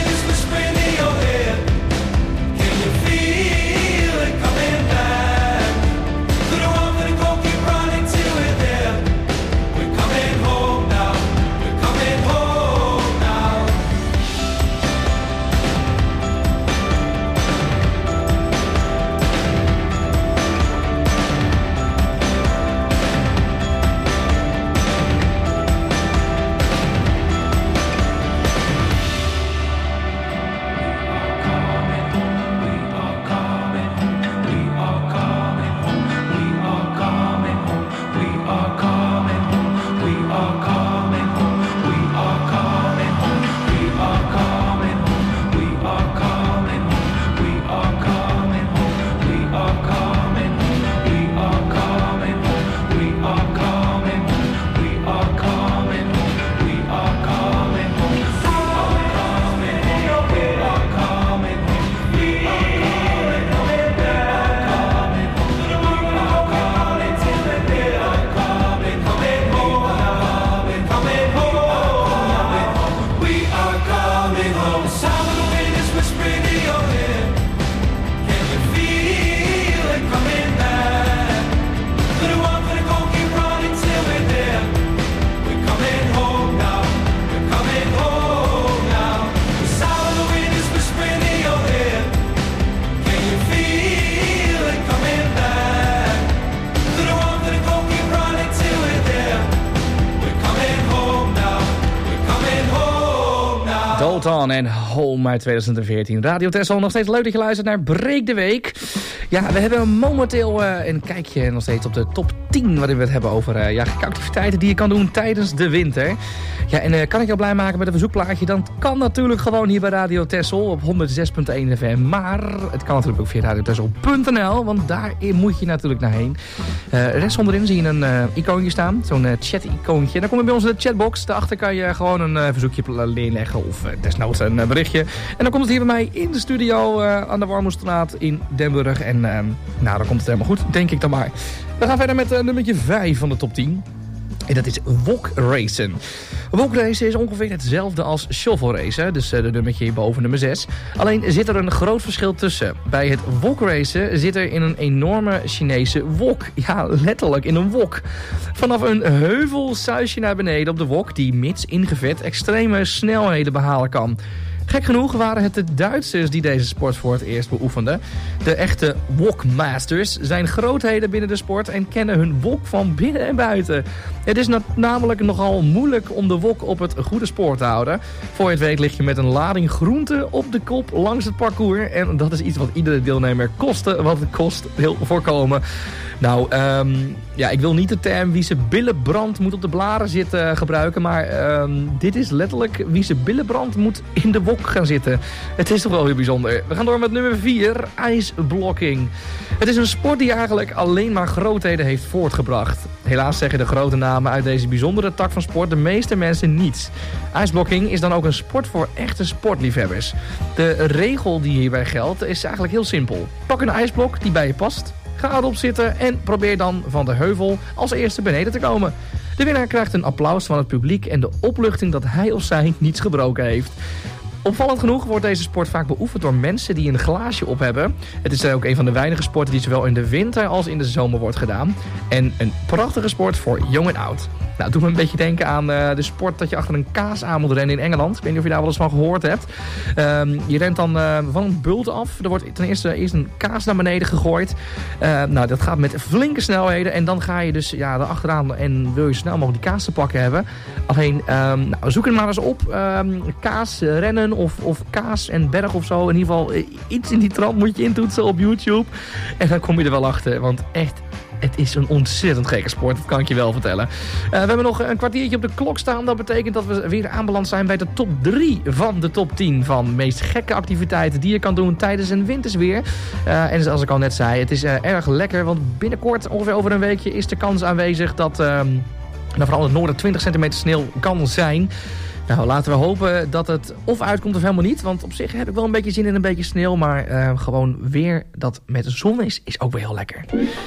Dotan en Home uit tweeduizend veertien. Radio Texel, nog steeds leuk dat je luistert naar Breek de Week. Ja, we hebben momenteel uh, een kijkje nog steeds op de top tien... waarin we het hebben over uh, ja, gekke activiteiten die je kan doen tijdens de winter. Ja, en uh, kan ik jou blij maken met een verzoekplaatje? Dan kan natuurlijk gewoon hier bij Radio Texel op honderd zes punt één F M. Maar het kan natuurlijk ook via radio texel punt n l, want daar moet je natuurlijk naar heen. Uh, rechts onderin zie je een uh, icoontje staan, zo'n uh, chat-icoontje. Dan kom je bij ons in de chatbox. Daarachter kan je gewoon een uh, verzoekje neerleggen of uh, desnoods een uh, berichtje. En dan komt het hier bij mij in de studio uh, aan de Warmoestraat in Den Burg. En uh, nou, dan komt het helemaal goed, denk ik dan maar. We gaan verder met uh, nummertje vijf van de top tien. En dat is wok racen. Wok racen is ongeveer hetzelfde als shovel racen, dus uh, de nummertje boven nummer zes. Alleen zit er een groot verschil tussen. Bij het wok racen zit er in een enorme Chinese wok. Ja, letterlijk in een wok. Vanaf een heuvel suis je naar beneden op de wok die mits ingevet extreme snelheden behalen kan. Gek genoeg waren het de Duitsers die deze sport voor het eerst beoefenden. De echte wokmasters zijn grootheden binnen de sport en kennen hun wok van binnen en buiten. Het is na- namelijk nogal moeilijk om de wok op het goede spoor te houden. Voor je het weet lig je met een lading groente op de kop langs het parcours. En dat is iets wat iedere deelnemer koste wat het kost wil voorkomen. Nou, um, ja, ik wil niet de term wie zijn billenbrand moet op de blaren zitten gebruiken. Maar um, dit is letterlijk wie zijn billenbrand moet in de wok gaan zitten. Het is toch wel heel bijzonder. We gaan door met nummer vier, ijsblokking. Het is een sport die eigenlijk alleen maar grootheden heeft voortgebracht. Helaas zeggen de grote namen uit deze bijzondere tak van sport de meeste mensen niets. Ijsblokking is dan ook een sport voor echte sportliefhebbers. De regel die hierbij geldt is eigenlijk heel simpel. Pak een ijsblok die bij je past. Ga erop zitten en probeer dan van de heuvel als eerste beneden te komen. De winnaar krijgt een applaus van het publiek en de opluchting dat hij of zij niets gebroken heeft. Opvallend genoeg wordt deze sport vaak beoefend door mensen die een glaasje op hebben. Het is ook een van de weinige sporten die zowel in de winter als in de zomer wordt gedaan. En een prachtige sport voor jong en oud. Nou, het doet me een beetje denken aan uh, de sport dat je achter een kaas aan moet rennen in Engeland. Ik weet niet of je daar wel eens van gehoord hebt. Um, je rent dan uh, van een bult af. Er wordt ten eerste eerst een kaas naar beneden gegooid. Uh, nou, dat gaat met flinke snelheden. En dan ga je dus ja, erachteraan en wil je snel mogelijk die kaas te pakken hebben. Alleen, um, nou, zoek het maar eens op. Um, kaas uh, rennen of, of kaas en berg of zo. In ieder geval uh, iets in die trant moet je intoetsen op YouTube. En dan kom je er wel achter. Want echt... Het is een ontzettend gekke sport, dat kan ik je wel vertellen. Uh, we hebben nog een kwartiertje op de klok staan. Dat betekent dat we weer aanbeland zijn bij de top drie van de top tien... van meest gekke activiteiten die je kan doen tijdens een wintersweer. Uh, en zoals ik al net zei, het is uh, erg lekker. Want binnenkort, ongeveer over een weekje, is de kans aanwezig dat... Uh, nou, vooral in het noorden twintig centimeter sneeuw kan zijn... Nou, laten we hopen dat het of uitkomt of helemaal niet. Want op zich heb ik wel een beetje zin in een beetje sneeuw. Maar uh, gewoon weer dat met de zon is, is ook weer heel lekker.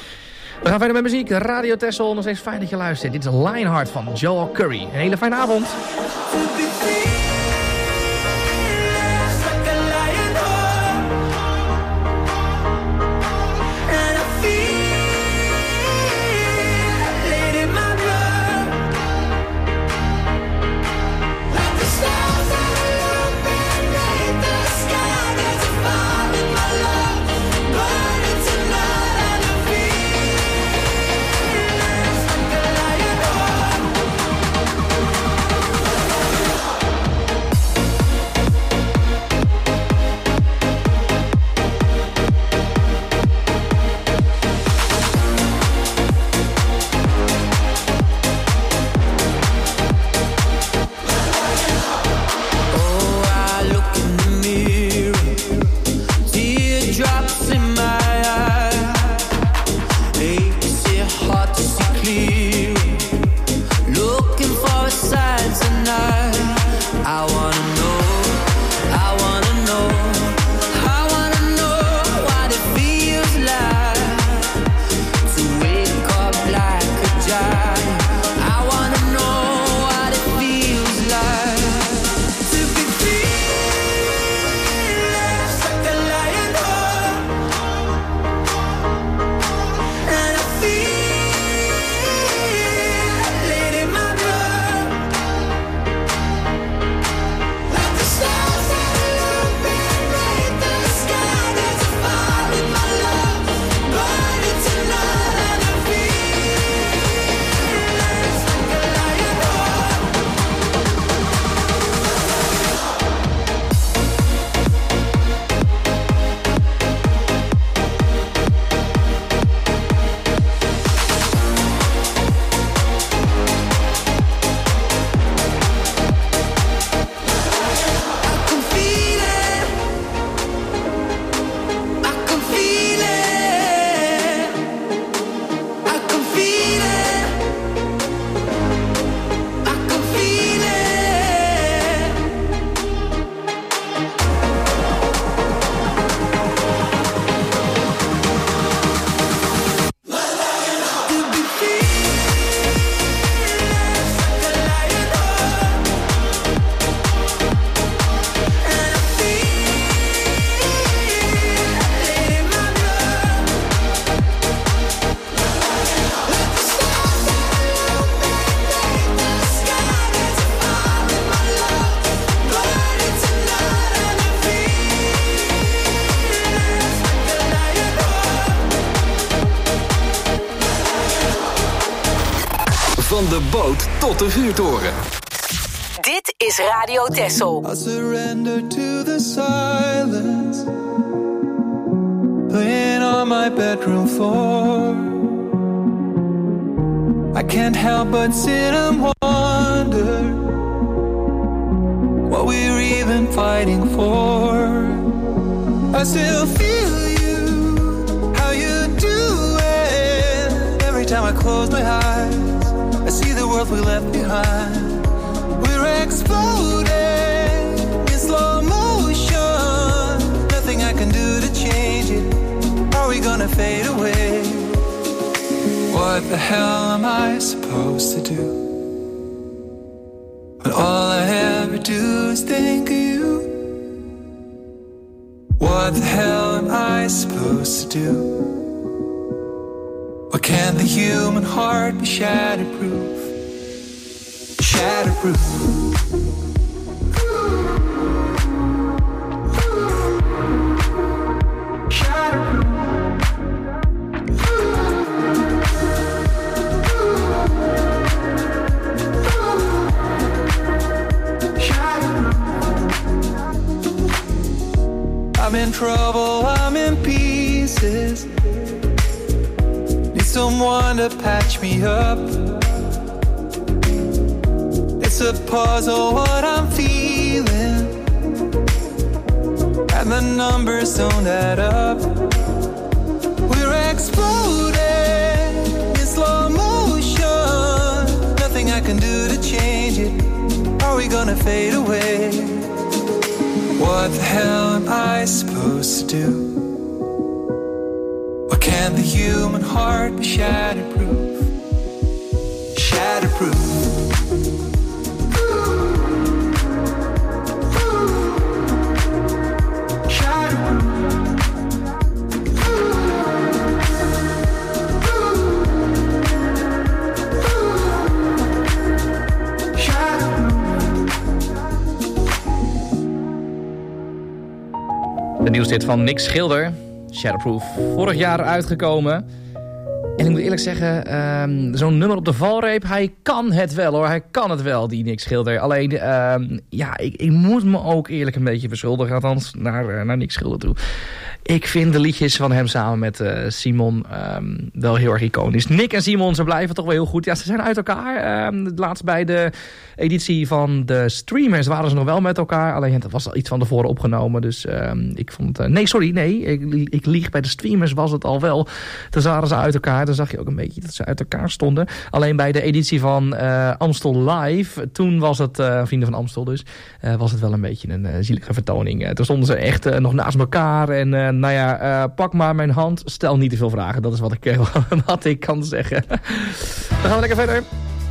We gaan verder met muziek. Radio Texel, nog steeds fijn dat je luistert. Dit is Lionheart van Joel Curry. Een hele fijne avond. Like de boot tot de vuurtoren. Dit is Radio Texel. I surrender to the silence, laying on my bedroom floor. I can't help but sit and wonder what we're even fighting for. I still feel you, how you do it. Every time I close my eyes, I see the world we left behind. We're exploding in slow motion. Nothing I can do to change it. Are we gonna fade away? What the hell am I supposed to do when all I ever do is think of you? What the hell am I supposed to do? Why can't the human heart be shatterproof? Shatterproof. I'm in trouble, I'm in pieces. Need someone to patch me up. It's a puzzle what I'm feeling, and the numbers don't add up. We're exploding in slow motion. Nothing I can do to change it. Are we gonna fade away? What the hell am I supposed to do? Why can't the human heart be shatterproof? Shatterproof. De nieuwshit van Nick Schilder, Shatterproof, vorig jaar uitgekomen. En ik moet eerlijk zeggen, um, zo'n nummer op de valreep, hij kan het wel hoor. Hij kan het wel, die Nick Schilder. Alleen, um, ja, ik, ik moet me ook eerlijk een beetje verschuldigen, althans naar, uh, naar Nick Schilder toe. Ik vind de liedjes van hem samen met uh, Simon um, wel heel erg iconisch. Nick en Simon, ze blijven toch wel heel goed. Ja, ze zijn uit elkaar. Um, laatst bij de editie van de Streamers waren ze nog wel met elkaar. Alleen het was al iets van tevoren opgenomen. Dus um, ik vond... Uh, nee, sorry, nee. Ik, ik lieg. Bij de Streamers was het al wel. Toen waren ze uit elkaar. Dan zag je ook een beetje dat ze uit elkaar stonden. Alleen bij de editie van uh, Amstel Live, toen was het, uh, Vrienden van Amstel dus, uh, was het wel een beetje een uh, zielige vertoning. Uh, toen stonden ze echt uh, nog naast elkaar. En uh, nou ja, uh, pak maar mijn hand. Stel niet te veel vragen. Dat is wat ik, uh, wat ik kan zeggen. Dan gaan we lekker verder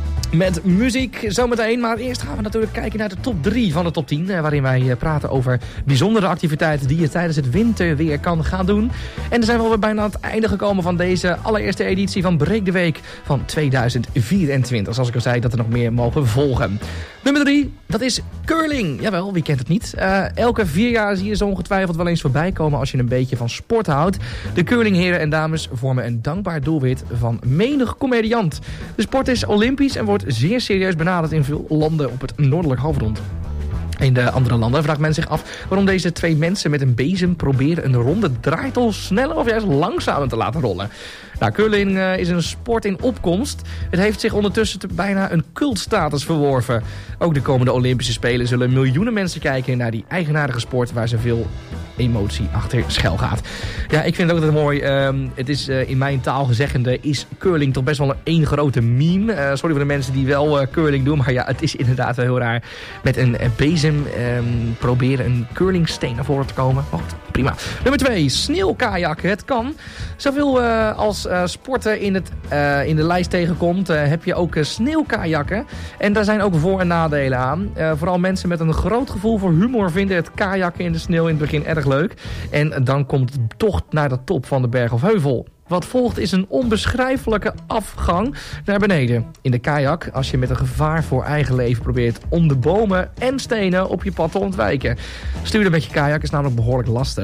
met muziek zometeen. Maar eerst gaan we natuurlijk kijken naar de top drie van de top tien. Waarin wij praten over bijzondere activiteiten die je tijdens het winterweer kan gaan doen. En dan zijn we alweer bijna aan het einde gekomen van deze allereerste editie van Breek de Week van tweeduizend vierentwintig. Zoals ik al zei, dat er nog meer mogen volgen. Nummer drie, dat is curling. Jawel, wie kent het niet? Uh, elke vier jaar zie je ze ongetwijfeld wel eens voorbij komen als je een beetje van sport houdt. De curlingheren en dames vormen een dankbaar doelwit van menig comediant. De sport is olympisch en wordt zeer serieus benaderd in veel landen op het noordelijk halfrond. In de andere landen vraagt men zich af waarom deze twee mensen met een bezem proberen een ronde draaitel sneller of juist langzamer te laten rollen. Nou, curling uh, is een sport in opkomst. Het heeft zich ondertussen te bijna een cultstatus verworven. Ook de komende Olympische Spelen zullen miljoenen mensen kijken naar die eigenaardige sport waar zoveel emotie achter schuil gaat. Ja, ik vind het ook altijd mooi. Uh, het is uh, in mijn taalgezeggende is curling toch best wel een één grote meme. Uh, sorry voor de mensen die wel uh, curling doen, maar ja, het is inderdaad wel heel raar. Met een uh, bezem um, proberen een curlingsteen naar voren te komen. Oh, prima. Nummer twee, sneeuwkajakken. Het kan. Zoveel uh, als uh, sporten in, het, uh, in de lijst tegenkomt, uh, heb je ook uh, sneeuwkajakken. En daar zijn ook voor- en nadelen aan. Uh, vooral mensen met een groot gevoel voor humor vinden het kajakken in de sneeuw in het begin erg leuk. En dan komt het tocht naar de top van de berg of heuvel. Wat volgt is een onbeschrijfelijke afgang naar beneden. In de kajak, als je met een gevaar voor eigen leven probeert om de bomen en stenen op je pad te ontwijken. Sturen met je kajak is namelijk behoorlijk lastig.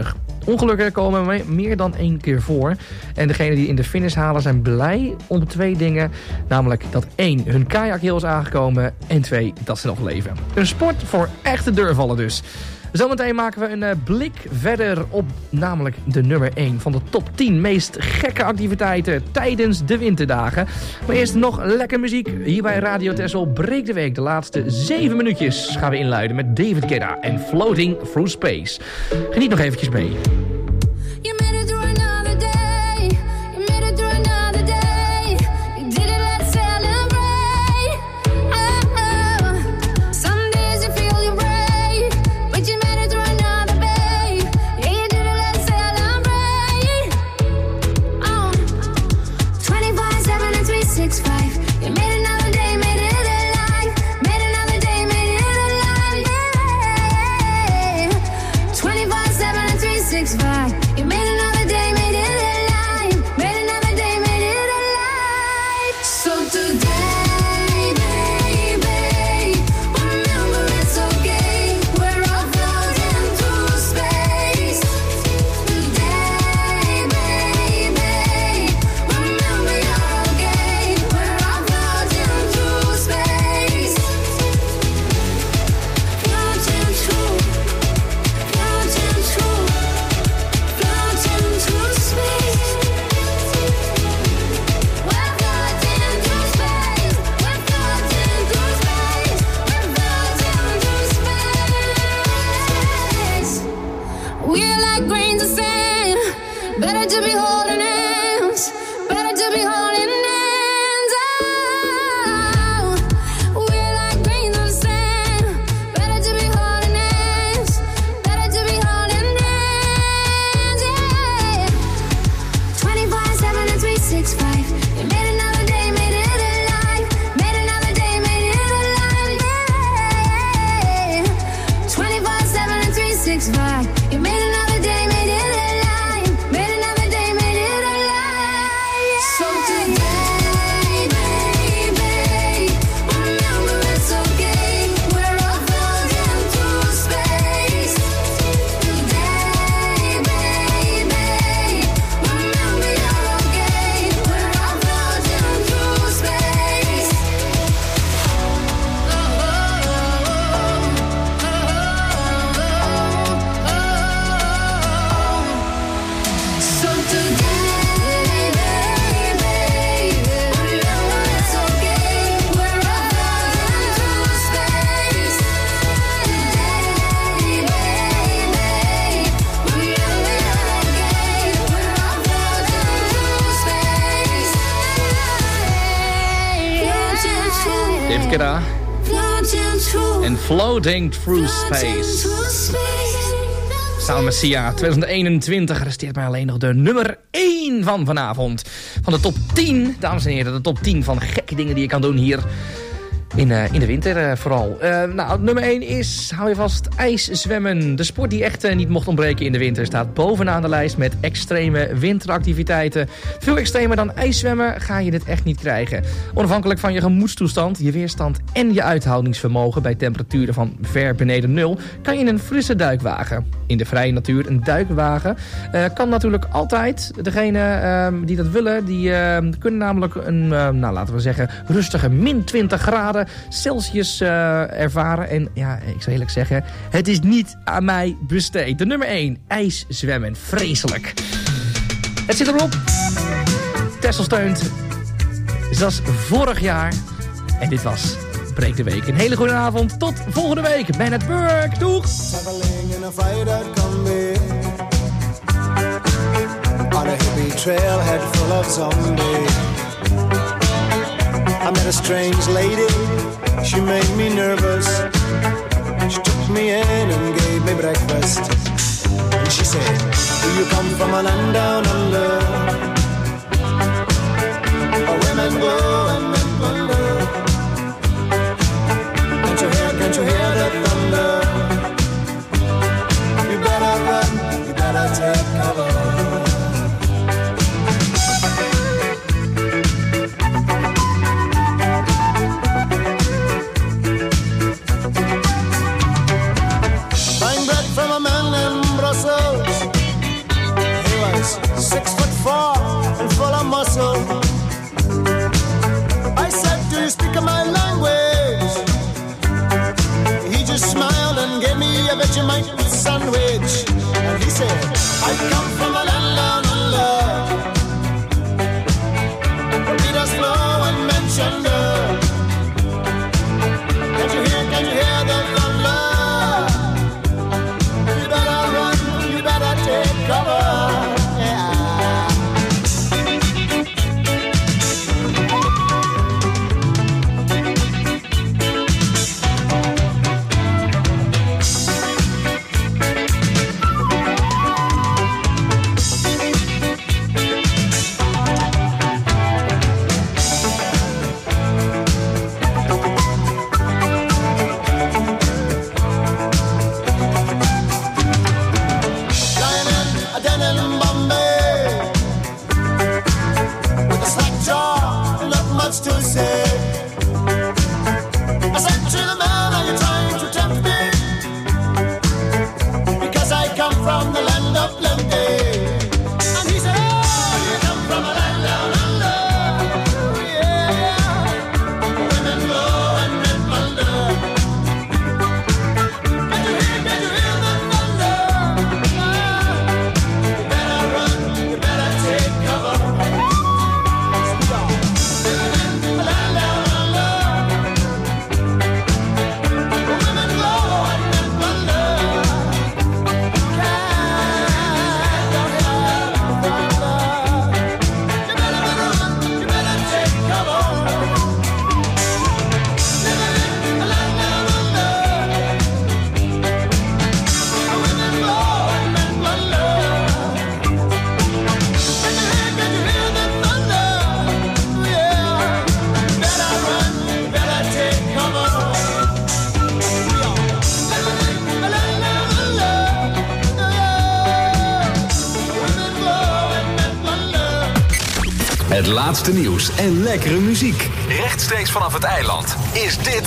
Ongelukken komen me- meer dan één keer voor. En degenen die in de finish halen zijn blij om twee dingen. Namelijk dat één, hun kajak heel is aangekomen. En twee, dat ze nog leven. Een sport voor echte deurvallen dus. Zometeen maken we een uh, blik verder op namelijk de nummer één van de top tien meest gekke activiteiten tijdens de winterdagen. Maar eerst nog lekker muziek. Hier bij Radio Texel Breek de Week. De laatste zeven minuutjes gaan we inluiden met David Guetta en Floating Through Space. Geniet nog eventjes mee. You made it through another day. You made it through another day. You did it, let's celebrate. Oh, oh. Some days you feel you're brave, but you made it through another day. Yeah, you did it, let's celebrate. Oh, twenty-five seven and three sixty-five. You made another day, made it alive. Made another day, made it alive. Yeah. twenty-five seven and three sixty-five. You made another day, made it alive. Made another day, made it alive. So today, baby, remember it's okay. We're all floating through space. Today, baby, remember you're okay. We're all floating through space. Floating through, floating through. Floating through space. We're floating through space. We're floating through space. We're floating through space. We're like grains of sand. Better to be holding hands. Better to be holding hands. Oh, we're like grains of sand. Better to be holding hands. Better to be holding hands. Yeah. twenty-five seven and three sixty-five. You made another day, made it alive. Made another day, made it alive. Yeah. twenty-five seven and three sixty-five. You made another day, made it alive. Made another day, made it alive. So today, baby, remember it's okay. We're all floating through space. Today, baby, remember you're okay. We're all floating through space. So today, baby, remember it's okay. We're all floating through space. Today, baby, remember you're okay. We're all floating through space. Floating through, David Guetta floating through, en Floating Through Space. through space. Samen met Sia, twintig eenentwintig resteert mij alleen nog de nummer één van vanavond. Van de top tien, dames en heren, de top tien van gekke dingen die je kan doen hier in, uh, in de winter uh, vooral. Uh, nou, nummer één is, hou je vast, ijszwemmen. De sport die echt uh, niet mocht ontbreken in de winter staat bovenaan de lijst met extreme winteractiviteiten. Veel extremer dan ijszwemmen ga je dit echt niet krijgen. Onafhankelijk van je gemoedstoestand, je weerstand en je uithoudingsvermogen bij temperaturen van ver beneden nul, kan je een frisse duik wagen. In de vrije natuur een duik wagen uh, kan natuurlijk altijd. Degene uh, die dat willen, die uh, kunnen namelijk een, uh, nou laten we zeggen, rustige min twintig graden Celsius uh, ervaren. En ja, ik zou eerlijk zeggen, het is niet aan mij besteed. De nummer één, ijszwemmen. Vreselijk. Het zit erop. Texel steunt. Zoals vorig jaar. En dit was Breek de Week. Een hele goede avond. Tot volgende week. Man at work. Doeg. Traveling in a fighter combi on a hippie trailhead full of zombies. I met a strange lady, she made me nervous. She took me in and gave me breakfast. And she said, do you come from a land down under? Where women go and men wonder. Can't you hear, can't you hear the thunder? You better run, you better take cover. Buying bread from a man in Brussels. was six foot four and full of muscle. I said, do you speak my language? He just smiled and gave me a Vegemite sandwich. And he said, I come from a land down under. He does know and mention her. Can you hear, can you hear the thunder? You better run, you better take cover. To say, I said to the man, are you trying to tempt me? Because I come from the land of plenty. And he said, oh, you come from a land down under. Yeah, women go and men wonder. Can you hear, can you hear the thunder? Ah, you better run, you better take cover. Het laatste nieuws en lekkere muziek. Rechtstreeks vanaf het eiland is dit...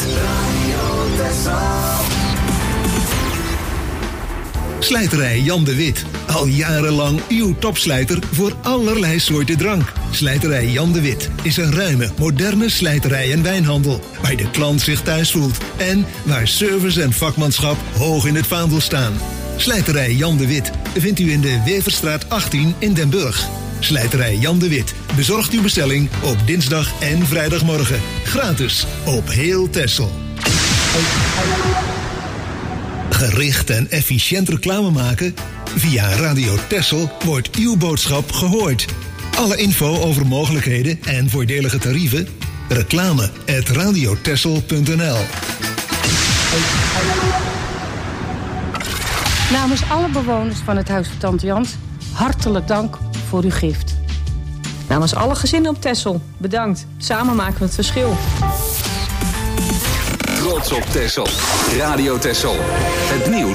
Slijterij Jan de Wit. Al jarenlang uw topslijter voor allerlei soorten drank. Slijterij Jan de Wit is een ruime, moderne slijterij en wijnhandel. Waar de klant zich thuis voelt. En waar service en vakmanschap hoog in het vaandel staan. Slijterij Jan de Wit vindt u in de Weverstraat achttien in Den Burg. Slijterij Jan de Wit bezorgt uw bestelling op dinsdag en vrijdagmorgen. Gratis op heel Texel. Gericht en efficiënt reclame maken? Via Radio Texel wordt uw boodschap gehoord. Alle info over mogelijkheden en voordelige tarieven? Reclame at radiotexel punt n l. Namens alle bewoners van het Huis van Tante Jans, hartelijk dank voor uw gift. Namens alle gezinnen op Texel, bedankt. Samen maken we het verschil. Trots op Texel. Radio Texel. Het nieuws